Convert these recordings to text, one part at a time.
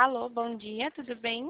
Alô, bom dia, tudo bem?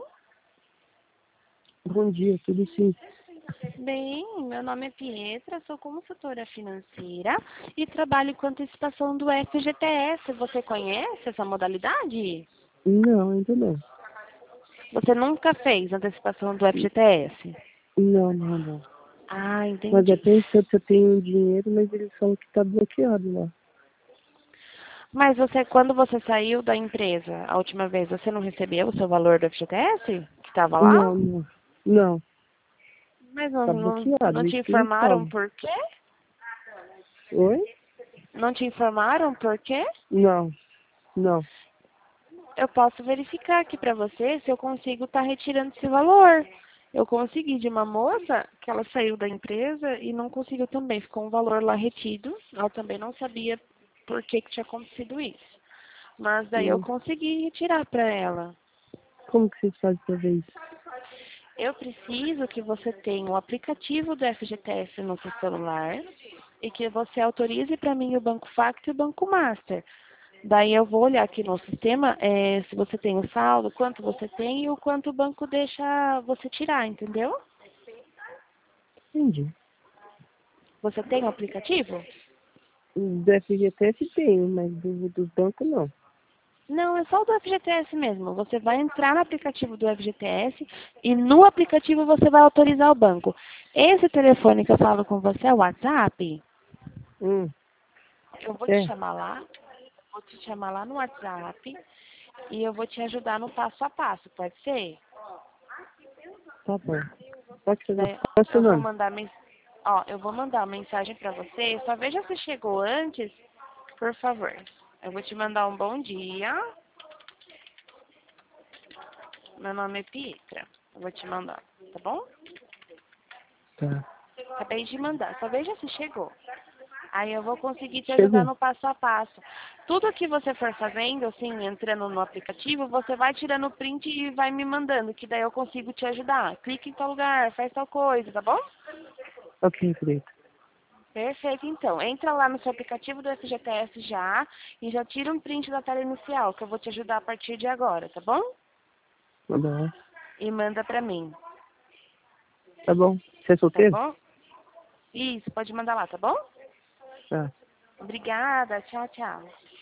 Bom dia, tudo sim. Bem, meu nome é Pietra, sou consultora financeira e trabalho com antecipação do FGTS. Você conhece essa modalidade? Não, ainda não. Você nunca fez antecipação do FGTS? Não. Ah, Mas entendi. até instante eu tenho dinheiro, mas eles falam que tá bloqueado lá. Mas quando você saiu da empresa a última vez, você não recebeu o seu valor do FGTS? Que estava lá? Não. Mas Tá não bloqueado, te isso que eles informaram falam. por quê? Oi? Não te informaram por quê? Não. Eu posso verificar aqui para você se eu consigo estar retirando esse valor. Eu consegui de uma moça que ela saiu da empresa e não conseguiu também. Ficou um valor lá retido. Ela também não sabia por que tinha acontecido isso. Mas daí eu Hum. consegui retirar para ela. Como que vocês fazem pra ver isso? Eu preciso que você tenha o aplicativo do FGTS no seu celular e que você autorize para mim o Banco Facto e o Banco Master. Daí eu vou olhar aqui no sistema se você tem o saldo, quanto você tem e o quanto o banco deixa você tirar, entendeu? Entendi. Você tem o aplicativo? Do FGTS tenho, mas dos bancos não. Não, é só o do FGTS mesmo. Você vai entrar no aplicativo do FGTS e no aplicativo você vai autorizar o banco. Esse telefone que eu falo com você é o WhatsApp? Hum. Eu vou te É, chamar lá, vou te chamar lá no WhatsApp e eu vou te ajudar no passo a passo, pode ser? tá bom. Pode fazer. Daí Qual é o seu eu vou nome? mandar eu vou mandar uma mensagem para você. Só veja se chegou antes, por favor. Eu vou te mandar um bom dia. Meu nome é Pietra. Eu vou te mandar, tá bom? Tá. Acabei de mandar. Só veja se chegou. Aí eu vou conseguir te ajudar Chegou. no passo a passo. Tudo que você for fazendo, assim, entrando no aplicativo, você vai tirando o print e vai me mandando, que daí eu consigo te ajudar. Clique em tal lugar, faz tal coisa, tá bom? Ok, querido. Perfeito, então. Entra lá no seu aplicativo do FGTS já e já tira um print da tela inicial, que eu vou te ajudar a partir de agora, tá bom? Tá bom. E manda pra mim, Tá bom. Você é tá solteiro? bom? Isso, pode mandar lá, tá bom? Tá. Obrigada, tchau, tchau.